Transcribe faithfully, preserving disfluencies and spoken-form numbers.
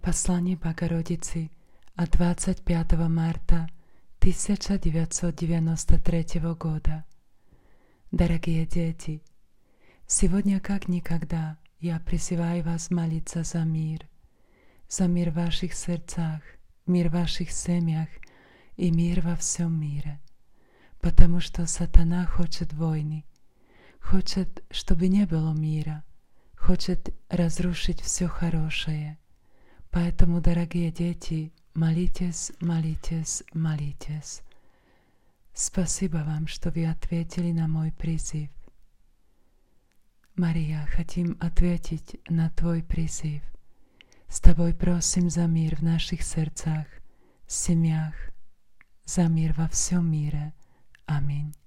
Послание Богородицы от двадцать пятого марта тысяча девятьсот девяносто третьего года. Дорогие дети, сегодня как никогда я призываю вас молиться за мир, за мир в ваших сердцах, мир в ваших семьях и мир во всем мире, потому что сатана хочет войны, хочет, чтобы не было мира, хочет разрушить все хорошее. Поэтому, дорогие дети, молитесь, молитесь, молитесь. Спасибо вам, что вы ответили на мой призыв. Мария, хотим ответить на твой призыв. С тобой просим за мир в наших сердцах, семьях, за мир во всем мире. Аминь.